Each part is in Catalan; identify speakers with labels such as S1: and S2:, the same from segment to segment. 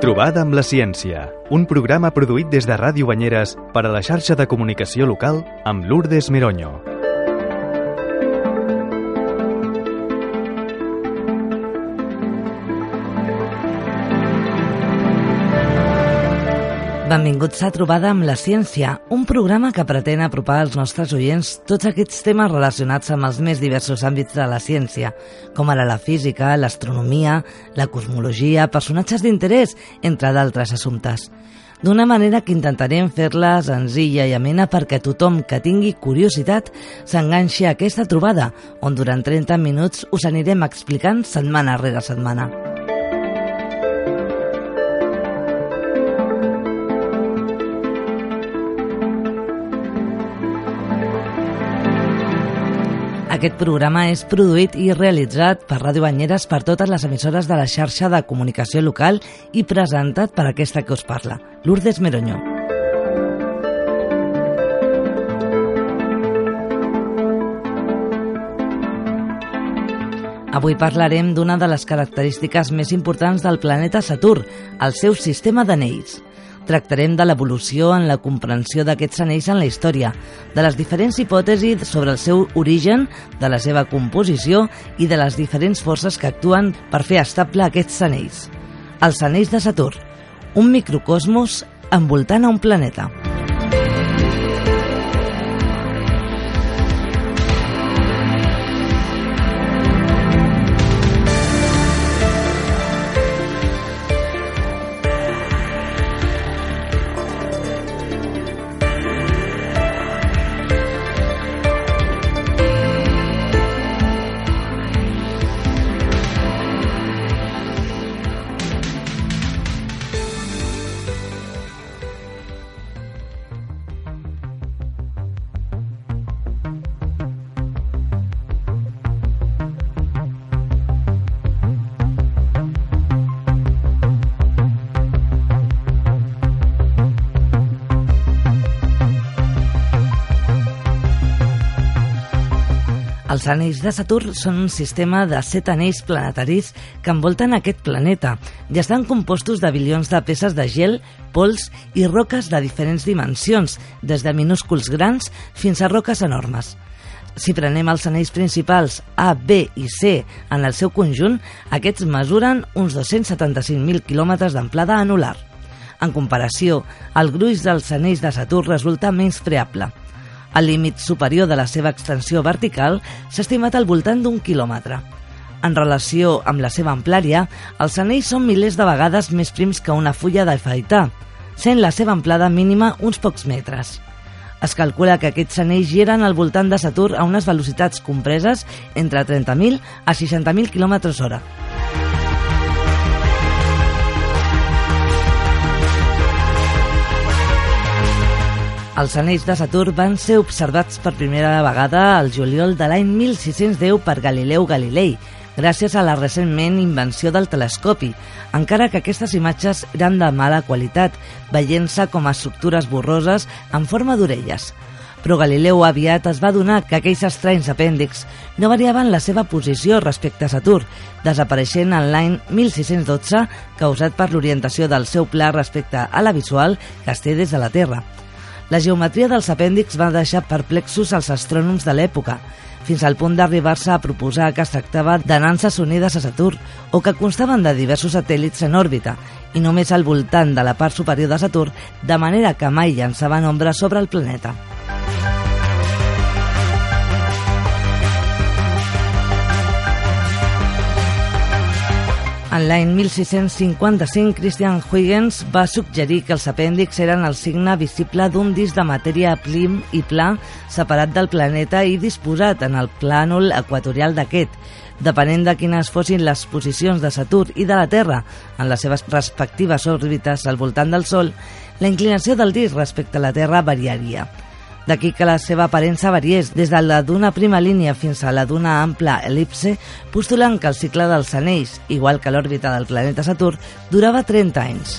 S1: Trobada amb la ciència, un programa produït des de Ràdio Banyeres per a la xarxa de comunicació local amb Lourdes Meronyo.
S2: Benvinguts a Trobada amb la ciència, un programa que pretén apropar als nostres oients tots aquests temes relacionats amb els més diversos àmbits de la ciència, com ara la física, l'astronomia, la cosmologia, personatges d'interès, entre d'altres assumptes. D'una manera que intentarem fer-la senzilla i amena perquè tothom que tingui curiositat s'enganxi a aquesta trobada, on durant 30 minuts us anirem explicant setmana rere setmana. Aquest programa és produït i realitzat per Ràdio Banyeres per totes les emissores de la xarxa de comunicació local i presentat per aquesta que us parla, Lourdes Meronyo. Avui parlarem d'una de les característiques més importants del planeta Saturn, el seu sistema d'anells. Tractarem de l'evolució en la comprensió d'aquests anells en la història, de les diferents hipòtesis sobre el seu origen, de la seva composició i de les diferents forces que actuen per fer estable aquests anells. Els anells de Saturn, un microcosmos envoltant a un planeta. Els anells de Saturn són un sistema de 7 anells planetaris que envolten aquest planeta i estan compostos de bilions de peces de gel, pols i roques de diferents dimensions, des de minúsculs grans fins a roques enormes. Si prenem els anells principals A, B i C en el seu conjunt, aquests mesuren uns 275.000 quilòmetres d'amplada anular. En comparació, el gruix dels anells de Saturn resulta menys freable. El límit superior de la seva extensió vertical s'ha estimat al voltant d'1 quilòmetre. En relació amb la seva amplària, els anells són milers de vegades més prims que una fulla d'afaitar, sent la seva amplada mínima uns pocs metres. Es calcula que aquests anells giren al voltant de Saturn a unes velocitats compreses entre 30.000 a 60.000 km/h. Els anells de Saturn van ser observats per primera vegada al juliol de l'any 1610 per Galileu Galilei, gràcies a la recentment invenció del telescopi, encara que aquestes imatges eren de mala qualitat, veient-se com a estructures borroses en forma d'orelles. Però Galileu aviat es va adonar que aquells estranys apèndixs no variaven la seva posició respecte a Saturn, desapareixent en l'any 1612, causat per l'orientació del seu pla respecte a la visual que es té des de la Terra. La geometria dels apèndixs va deixar perplexos als astrònoms de l'època, fins al punt d'arribar-se a proposar que es tractava de nanses unides a Saturn o que constaven de diversos satèl·lits en òrbita i només al voltant de la part superior de Saturn, de manera que mai llançaven ombra sobre el planeta. En l'any 1655, Christian Huygens va suggerir que els apèndixs eren el signe visible d'un disc de matèria prim i pla separat del planeta i disposat en el plànol equatorial d'aquest. Depenent de quines fossin les posicions de Saturn i de la Terra en les seves respectives òrbites al voltant del Sol, la inclinació del disc respecte a la Terra variaria. D'aquí que la seva aparença variés des de la d'una prima línia fins a la d'una ampla el·lipse, postulant que el cicle dels anells, igual que l'òrbita del planeta Saturn, durava 30 anys.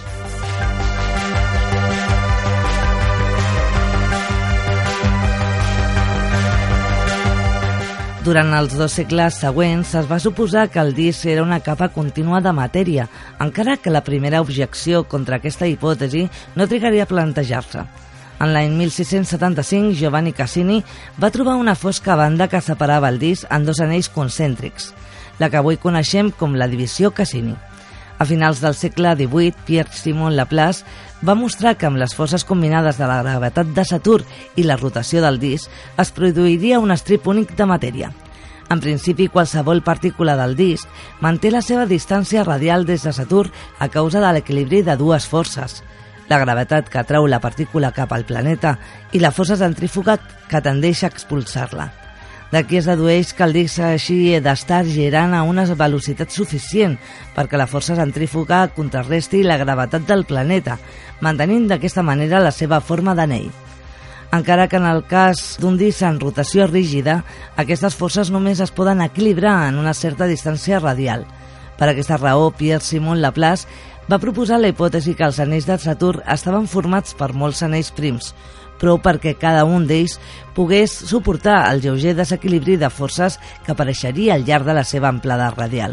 S2: Durant els 2 segles següents es va suposar que el disc era una capa contínua de matèria, encara que la primera objecció contra aquesta hipòtesi no trigaria a plantejar-se. En l'any 1675, Giovanni Cassini va trobar una fosca banda que separava el disc en 2 anells concèntrics, la que avui coneixem com la divisió Cassini. A finals del segle XVIII, Pierre-Simon Laplace va mostrar que amb les forces combinades de la gravetat de Saturn i la rotació del disc es produiria un estrip únic de matèria. En principi, qualsevol partícula del disc manté la seva distància radial des de Saturn a causa de l'equilibri de 2 forces, la gravetat que atrau la partícula cap al planeta i la força centrífuga que tendeix a expulsar-la. D'aquí es dedueix que el disc així d'estar girant a una velocitat suficient perquè la força centrífuga contrarresti la gravetat del planeta, mantenint d'aquesta manera la seva forma d'anell. Encara que en el cas d'un disc en rotació rígida, aquestes forces només es poden equilibrar en una certa distància radial. Per aquesta raó, Pierre-Simon Laplace va proposar la hipòtesi que els anells de Saturn estaven formats per molts anells prims, prou perquè cada un d'ells pogués suportar el lleuger desequilibri de forces que apareixeria al llarg de la seva amplada radial.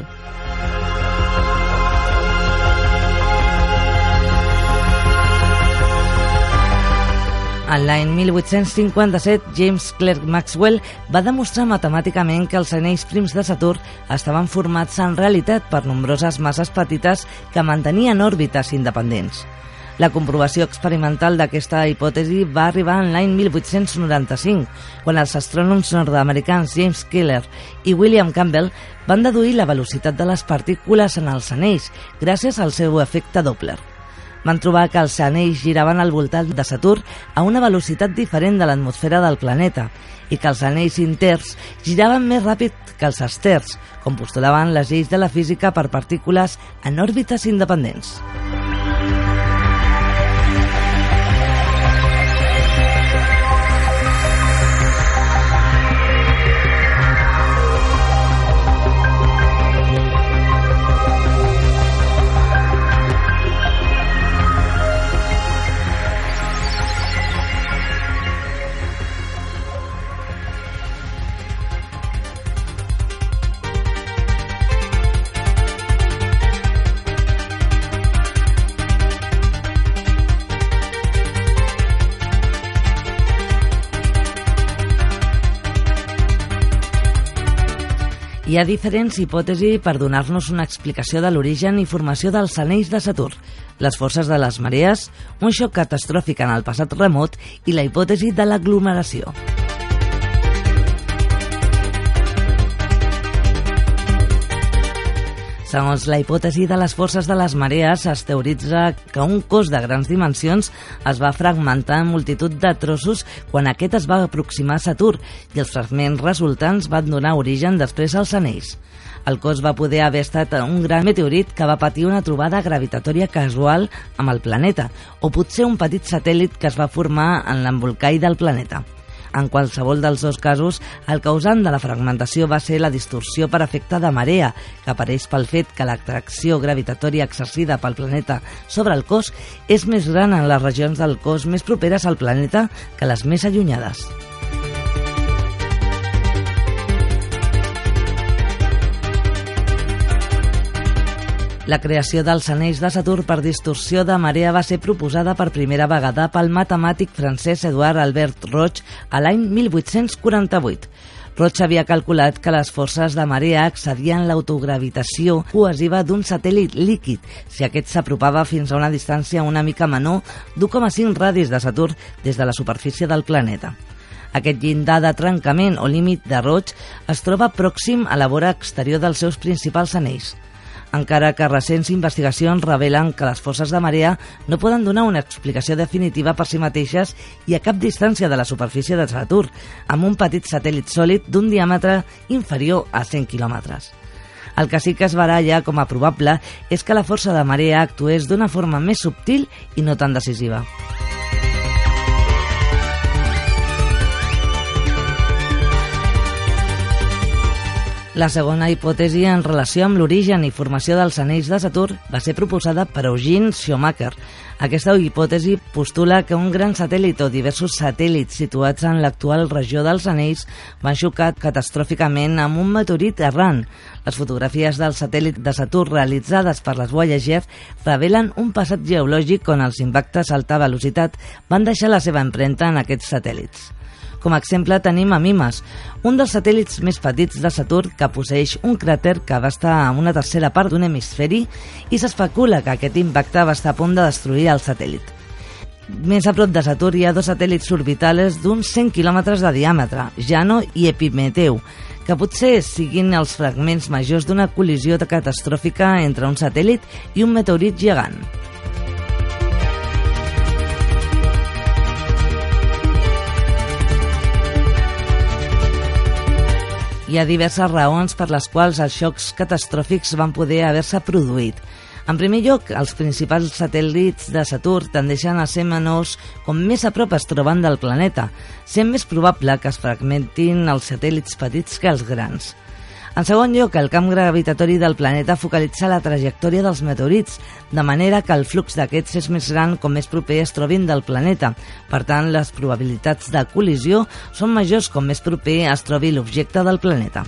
S2: En l'any 1857, James Clerk Maxwell va demostrar matemàticament que els anells prims de Saturn estaven formats en realitat per nombroses masses petites que mantenien òrbites independents. La comprovació experimental d'aquesta hipòtesi va arribar en l'any 1895, quan els astrònoms nord-americans James Keeler i William Campbell van deduir la velocitat de les partícules en els anells gràcies al seu efecte Doppler. Van trobar que els anells giraven al voltant de Saturn a una velocitat diferent de l'atmosfera del planeta i que els anells inters giraven més ràpid que els externs, com postulaven les lleis de la física per partícules en òrbites independents. Hi ha diferents hipòtesis per donar-nos una explicació de l'origen i formació dels anells de Saturn, les forces de les marees, un xoc catastròfic en el passat remot i la hipòtesi de l'aglomeració. Segons la hipòtesi de les forces de les marees, es teoritza que un cos de grans dimensions es va fragmentar en multitud de trossos quan aquest es va aproximar a Saturn i els fragments resultants van donar origen després als anells. El cos va poder haver estat un gran meteorit que va patir una trobada gravitatòria casual amb el planeta, o potser un petit satèl·lit que es va formar en l'embolcall del planeta. En qualsevol dels 2 casos, el causant de la fragmentació va ser la distorsió per efecte de marea, que apareix pel fet que l'atracció gravitatòria exercida pel planeta sobre el cos és més gran en les regions del cos més properes al planeta que les més allunyades. La creació dels anells de Saturn per distorsió de marea va ser proposada per primera vegada pel matemàtic francès Edouard Albert Roche a l'any 1848. Roche havia calculat que les forces de marea excedien l'autogravitació cohesiva d'un satèl·lit líquid si aquest s'apropava fins a una distància una mica menor d'1,5 radis de Saturn des de la superfície del planeta. Aquest llindar de trencament o límit de Roche es troba pròxim a la vora exterior dels seus principals anells. Encara que recents investigacions revelen que les forces de marea no poden donar una explicació definitiva per si mateixes i a cap distància de la superfície de Saturn, amb un petit satèl·lit sòlid d'un diàmetre inferior a 100 quilòmetres. El que sí que es baralla com a probable és que la força de marea actués d'una forma més subtil i no tan decisiva. La segona hipòtesi en relació amb l'origen i formació dels anells de Saturn va ser proposada per Eugene Shoemaker. Aquesta hipòtesi postula que un gran satèl·lit o diversos satèl·lits situats en l'actual regió dels anells van xocar catastròficament amb un meteorit errant. Les fotografies del satèl·lit de Saturn realitzades per les Voyager revelen un passat geològic on els impactes a alta velocitat van deixar la seva empremta en aquests satèl·lits. Com a exemple tenim a Mimas, un dels satèl·lits més petits de Saturn que posseeix un cràter que va estar a una tercera part d'un hemisferi i s'especula que aquest impacte va estar a punt de destruir el satèl·lit. Més a prop de Saturn hi ha dos satèl·lits orbitals d'uns 100 quilòmetres de diàmetre, Jano i Epimeteu, que potser siguin els fragments majors d'una col·lisió catastròfica entre un satèl·lit i un meteorit gegant. Hi ha diverses raons per les quals els xocs catastròfics van poder haver-se produït. En primer lloc, els principals satèl·lits de Saturn tendeixen a ser menors com més a prop es troben del planeta, sent més probable que es fragmentin els satèl·lits petits que els grans. En segon lloc, el camp gravitatori del planeta focalitza la trajectòria dels meteorits, de manera que el flux d'aquests és més gran com més proper es trobin del planeta. Per tant, les probabilitats de col·lisió són majors com més proper es trobi l'objecte del planeta.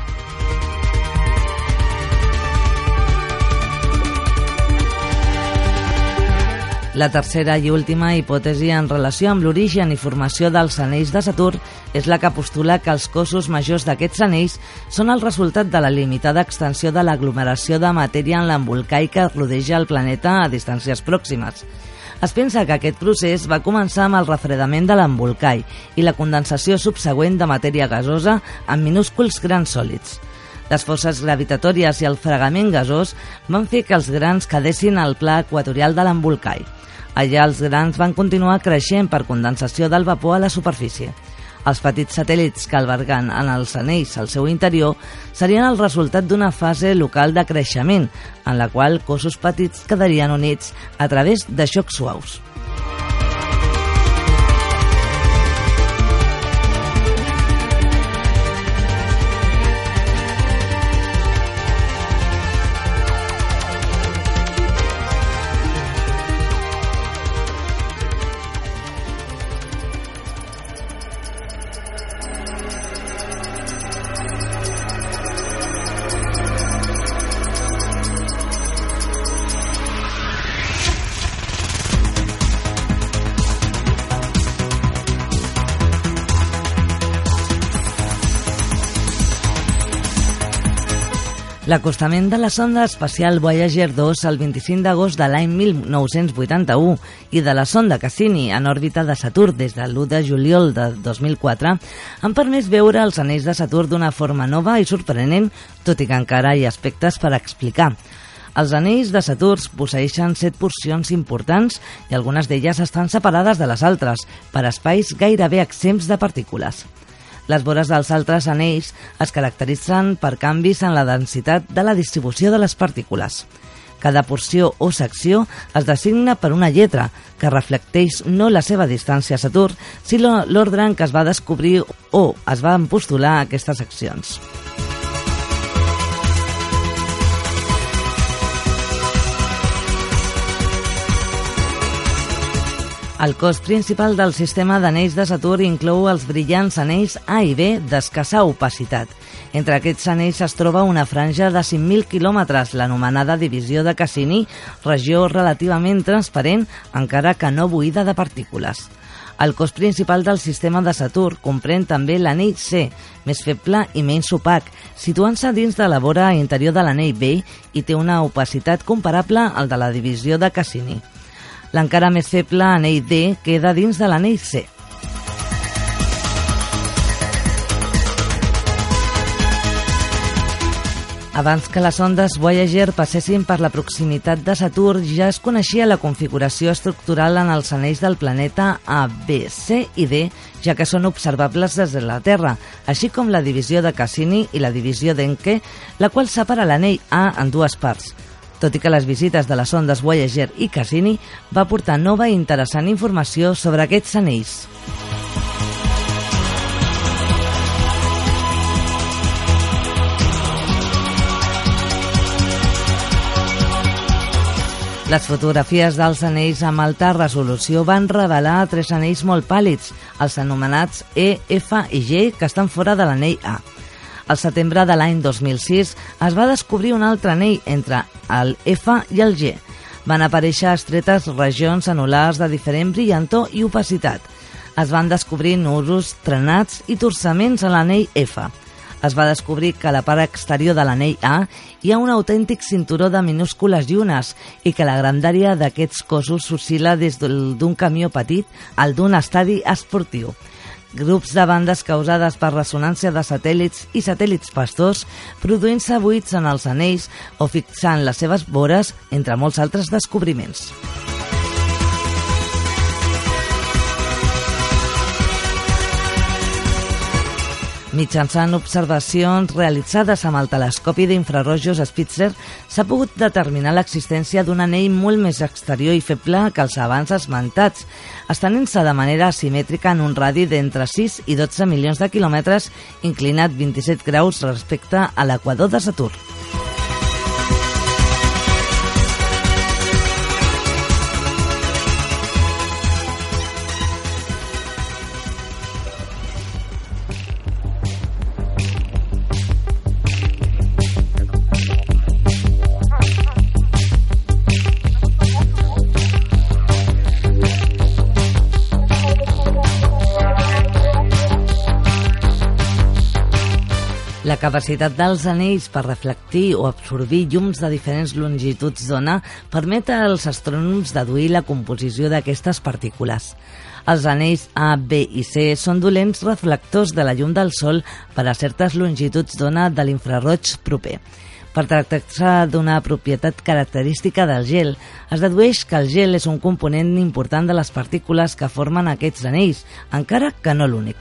S2: La tercera i última hipòtesi en relació amb l'origen i formació dels anells de Saturn és la que postula que els cossos majors d'aquests anells són el resultat de la limitada extensió de l'aglomeració de matèria en l'embolcall que rodeja el planeta a distàncies pròximes. Es pensa que aquest procés va començar amb el refredament de l'embolcall i la condensació subsegüent de matèria gasosa en minúsculs grans sòlids. Les forces gravitatòries i el fregament gasós van fer que els grans quedessin al pla equatorial de l'embolcall. Allà els grans van continuar creixent per condensació del vapor a la superfície. Els petits satèl·lits que alberguen en els anells al seu interior serien el resultat d'una fase local de creixement, en la qual cossos petits quedarien units a través de xocs suaus. L'acostament de la sonda espacial Voyager 2 el 25 d'agost de l'any 1981 i de la sonda Cassini en òrbita de Saturn des de l'1 de juliol de 2004 han permès veure els anells de Saturn d'una forma nova i sorprenent, tot i que encara hi ha aspectes per explicar. Els anells de Saturn posseeixen 7 porcions importants i algunes d'elles estan separades de les altres per espais gairebé exempts de partícules. Les vores dels altres anells es caracteritzen per canvis en la densitat de la distribució de les partícules. Cada porció o secció es designa per una lletra que reflecteix no la seva distància a Saturn, sinó l'ordre en què es va descobrir o es van postular aquestes seccions. El cos principal del sistema d'anells de Saturn inclou els brillants anells A i B d'escassa opacitat. Entre aquests anells es troba una franja de 5.000 quilòmetres, l'anomenada divisió de Cassini, regió relativament transparent, encara que no buida de partícules. El cos principal del sistema de Saturn comprèn també l'anell C, més feble i menys opac, situant-se dins de la vora interior de l'anell B i té una opacitat comparable al de la divisió de Cassini. L'encara més feble anell D queda dins de l'anell C. Abans que les sondes Voyager passessin per la proximitat de Saturn, ja es coneixia la configuració estructural en els anells del planeta A, B, C i D, ja que són observables des de la Terra, així com la divisió de Cassini i la divisió d'Encke, la qual separa l'anell A en dues parts. Tot i que les visites de les sondes Voyager i Cassini va portar nova i interessant informació sobre aquests anells. Les fotografies dels anells amb alta resolució van revelar 3 anells molt pàl·lids, els anomenats E, F i G, que estan fora de l'anell A. Al setembre de l'any 2006 es va descobrir un altre anell entre el F i el G. Van aparèixer estretes regions anulars de diferent brillantor i opacitat. Es van descobrir nusos, trenats i torçaments a l'anell F. Es va descobrir que a la part exterior de l'anell A hi ha un autèntic cinturó de minúscules llunes i que la grandària d'aquests cossos oscil·la des d'un camió petit al d'un estadi esportiu. Grups de bandes causades per ressonància de satèl·lits i satèl·lits pastors produint-se buits en els anells o fixant les seves vores, entre molts altres descobriments. Mitjançant observacions realitzades amb el telescopi d'infrarojos Spitzer s'ha pogut determinar l'existència d'un anell molt més exterior i feble que els abans esmentats, estenent-se de manera asimètrica en un radi d'entre 6 i 12 milions de quilòmetres, inclinat 27 graus respecte a l'equador de Saturn. La capacitat dels anells per reflectir o absorbir llums de diferents longituds d'ona permet als astrònoms deduir la composició d'aquestes partícules. Els anells A, B i C són dolents reflectors de la llum del Sol per a certes longituds d'ona de l'infraroig proper. Per tractar-se d'una propietat característica del gel, es dedueix que el gel és un component important de les partícules que formen aquests anells, encara que no l'únic.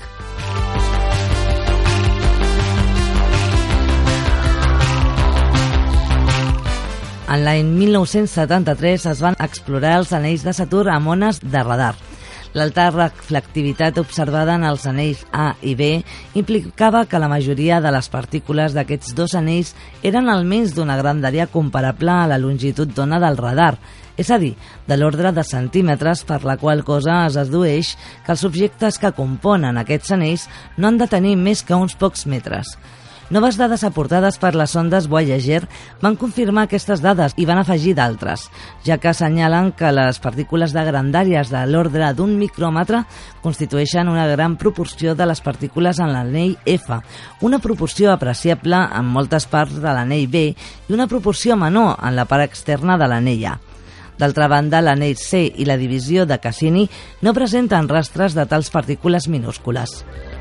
S2: En l'any 1973 es van explorar els anells de Saturn amb ones de radar. L'alta reflectivitat observada en els anells A i B implicava que la majoria de les partícules d'aquests dos anells eren almenys d'una grandària comparable a la longitud d'ona del radar, és a dir, de l'ordre de centímetres, per la qual cosa es dedueix que els objectes que componen aquests anells no han de tenir més que uns pocs metres. Noves dades aportades per les sondes Voyager van confirmar aquestes dades i van afegir d'altres, ja que assenyalen que les partícules de grandàries de l'ordre d'un micròmetre constitueixen una gran proporció de les partícules en l'anell F, una proporció apreciable en moltes parts de l'anell B i una proporció menor en la part externa de l'anell A. D'altra banda, l'anell C i la divisió de Cassini no presenten rastres de tals partícules minúscules.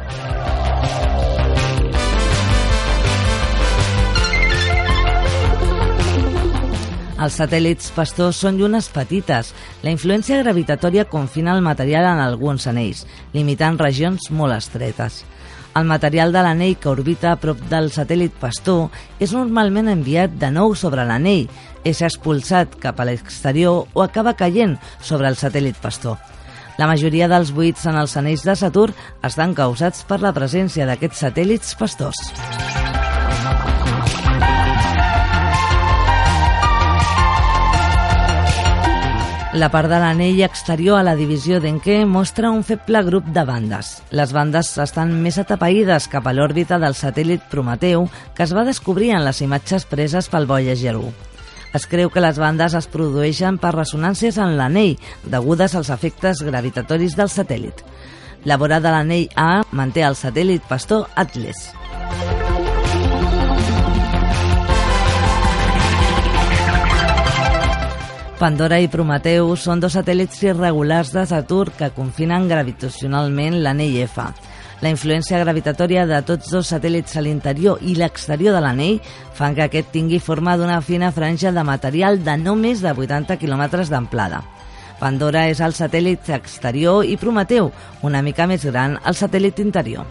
S2: Els satèl·lits pastors són llunes petites. La influència gravitatòria confina el material en alguns anells, limitant regions molt estretes. El material de l'anell que orbita a prop del satèl·lit pastor és normalment enviat de nou sobre l'anell, és expulsat cap a l'exterior o acaba caient sobre el satèl·lit pastor. La majoria dels buits en els anells de Saturn estan causats per la presència d'aquests satèl·lits pastors. La part de l'anell exterior a la divisió d'Encke mostra un feble grup de bandes. Les bandes estan més atapeïdes cap a l'òrbita del satèl·lit Prometeu, que es va descobrir en les imatges preses pel Voyager 1. Es creu que les bandes es produeixen per ressonàncies en l'anell, degudes als efectes gravitatoris del satèl·lit. La vora de l'anell A manté el satèl·lit pastor Atlas. Pandora i Prometeu són dos satèl·lits irregulars de Saturn que confinen gravitacionalment l'anell F. La influència gravitatòria de tots dos satèl·lits a l'interior i l'exterior de l'anell fan que aquest tingui forma d'una fina franja de material de no més de 80 quilòmetres d'amplada. Pandora és el satèl·lit exterior i Prometeu, una mica més gran, el satèl·lit interior.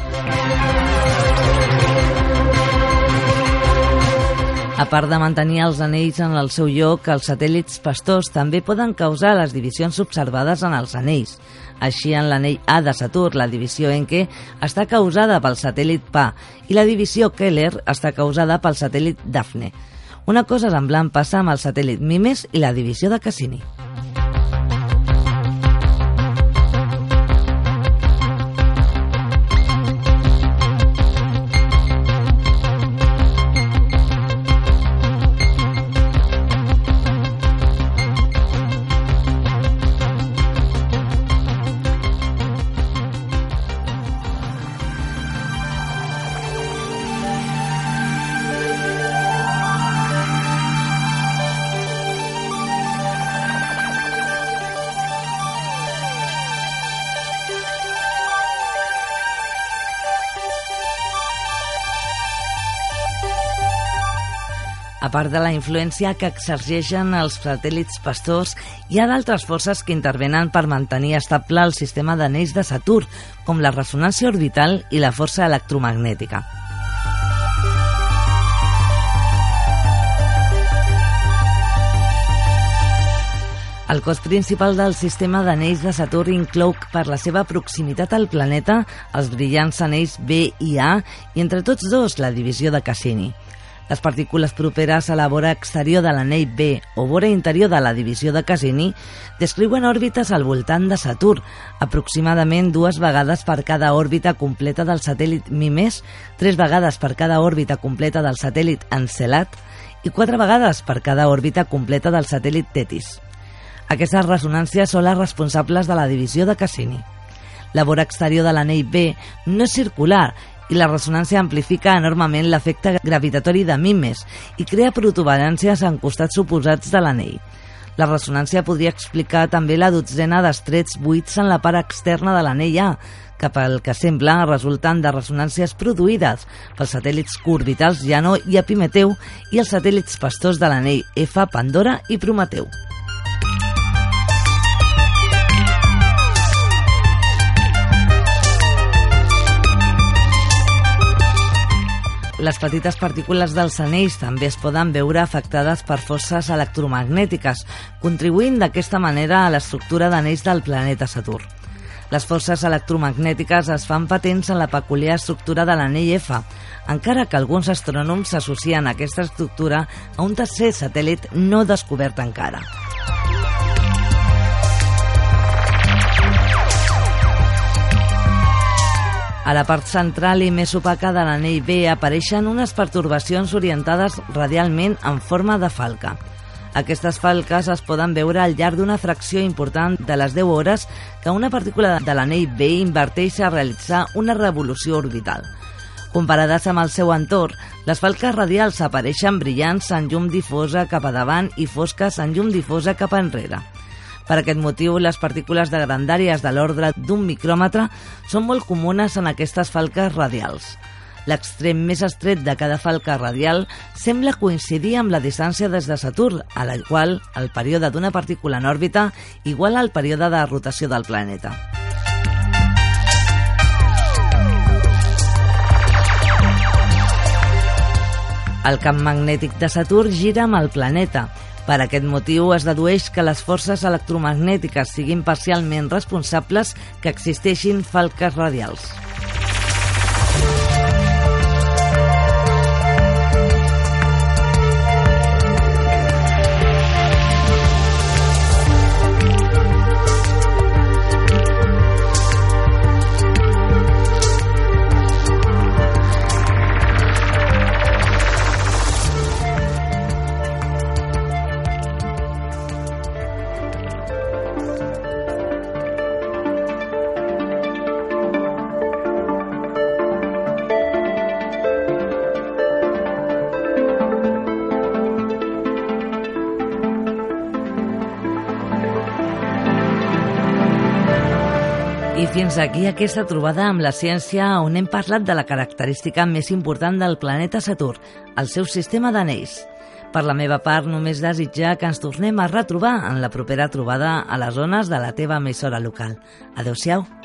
S2: A part de mantenir els anells en el seu lloc, els satèl·lits pastors també poden causar les divisions observades en els anells. Així, en l'anell A de Saturn, la divisió Encke està causada pel satèl·lit Pa i la divisió Keeler està causada pel satèl·lit Daphne. Una cosa semblant passa amb el satèl·lit Mimes i la divisió de Cassini. A part de la influència que exerceixen els satèl·lits pastors, hi ha d'altres forces que intervenen per mantenir estable el sistema d'anells de Saturn, com la ressonància orbital i la força electromagnètica. El cos principal del sistema d'anells de Saturn inclou, per la seva proximitat al planeta, els brillants anells B i A i entre tots dos la divisió de Cassini. Les partícules properes a la vora exterior de l'anell B o vora interior de la divisió de Cassini descriuen òrbites al voltant de Saturn, aproximadament 2 vegades per cada òrbita completa del satèl·lit Mimes, 3 vegades per cada òrbita completa del satèl·lit Encelat i 4 vegades per cada òrbita completa del satèl·lit Tetis. Aquestes ressonàncies són les responsables de la divisió de Cassini. La vora exterior de l'anell B no és circular i la ressonància amplifica enormement l'efecte gravitatori de Mimes i crea protuberàncies en costats oposats de l'anell. La ressonància podria explicar també la dotzena d'estrets buits en la part externa de l'anell A, que pel que sembla resulten de ressonàncies produïdes pels satèl·lits orbitals Llano i Epimeteu i els satèl·lits pastors de l'anell F, Pandora i Prometeu. Les petites partícules dels anells també es poden veure afectades per forces electromagnètiques, contribuint d'aquesta manera a l'estructura d'anells del planeta Saturn. Les forces electromagnètiques es fan patents en la peculiar estructura de l'anell F, encara que alguns astrònoms associen aquesta estructura a un tercer satèl·lit no descobert encara. A la part central i més opaca de l'anell B apareixen unes pertorbacions orientades radialment en forma de falca. Aquestes falques es poden veure al llarg d'una fracció important de les 10 hores que una partícula de l'anell B inverteix a realitzar una revolució orbital. Comparades amb el seu entorn, les falques radials apareixen brillants en llum difosa cap a davant i fosques en llum difosa cap enrere. Per aquest motiu, les partícules de grandàries de l'ordre d'un micròmetre són molt comunes en aquestes falques radials. L'extrem més estret de cada falca radial sembla coincidir amb la distància des de Saturn, a la qual el període d'una partícula en òrbita iguala el període de rotació del planeta. El camp magnètic de Saturn gira amb el planeta. Per aquest motiu es dedueix que les forces electromagnètiques siguin parcialment responsables que existeixin falques radials. I fins aquí aquesta trobada amb la ciència on hem parlat de la característica més important del planeta Saturn, el seu sistema d'anells. Per la meva part, només desitjar que ens tornem a retrobar en la propera trobada a les ones de la teva emissora local. Adéu-siau.